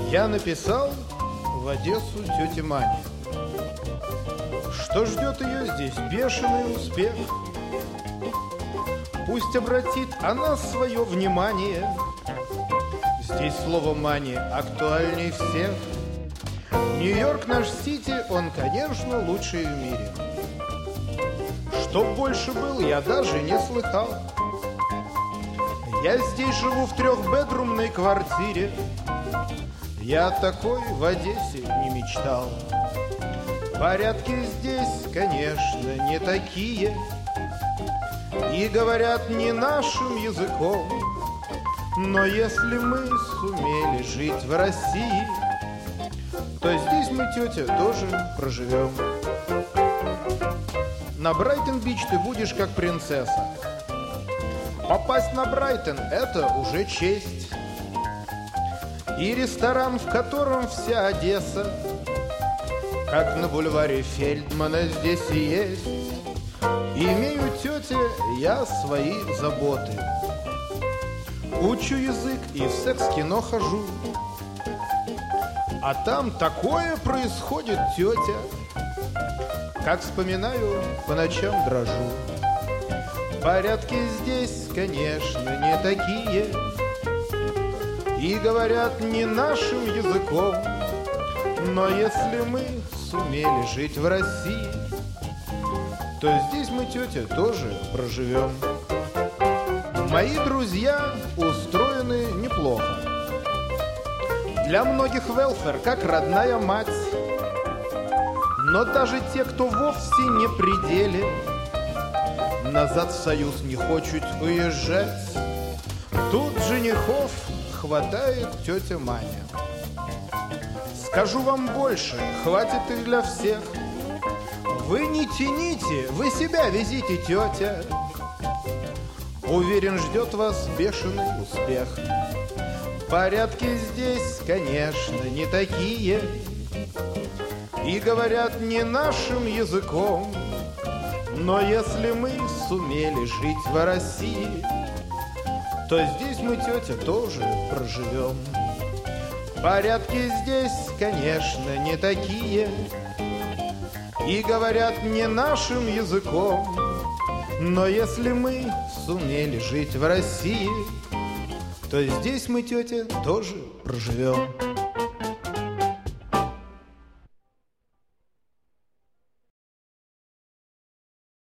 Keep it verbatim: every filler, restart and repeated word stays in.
Я написал в Одессу тете Мане, что ждет ее здесь бешеный успех. Пусть обратит она свое внимание. Здесь слово «мани» актуальней всех. Нью-Йорк наш сити, он, конечно, лучший в мире. Чтоб больше был, я даже не слыхал. Я здесь живу в трехбедрумной квартире. Я такой в Одессе не мечтал. Порядки здесь, конечно, не такие, и говорят не нашим языком. Но если мы сумели жить в России, то здесь мы, тетя, тоже проживем. На Брайтон-Бич ты будешь как принцесса. Попасть на Брайтон — это уже честь. И ресторан, в котором вся Одесса, как на бульваре Фельдмана, здесь и есть. Имею, тетя, я свои заботы. Учу язык и в секс-кино хожу. А там такое происходит, тетя, как вспоминаю, по ночам дрожу. Порядки здесь, конечно, не такие, и говорят не нашим языком. Но если мы сумели жить в России, то здесь мы, тетя, тоже проживем. Мои друзья устроены неплохо. Для многих велфер как родная мать. Но даже те, кто вовсе не при деле, назад в Союз не хочет уезжать. Тут женихов хватает, тетя Маня. Скажу вам больше, хватит их для всех. Вы не тяните, вы себя везите, тетя. Уверен, ждет вас бешеный успех. Порядки здесь, конечно, не такие, и говорят не нашим языком. Но если мы сумели жить в России, то здесь мы, тетя, тоже проживем. Порядки здесь, конечно, не такие, и говорят не нашим языком. Но если мы сумели жить в России, то здесь мы, тетя, тоже проживем.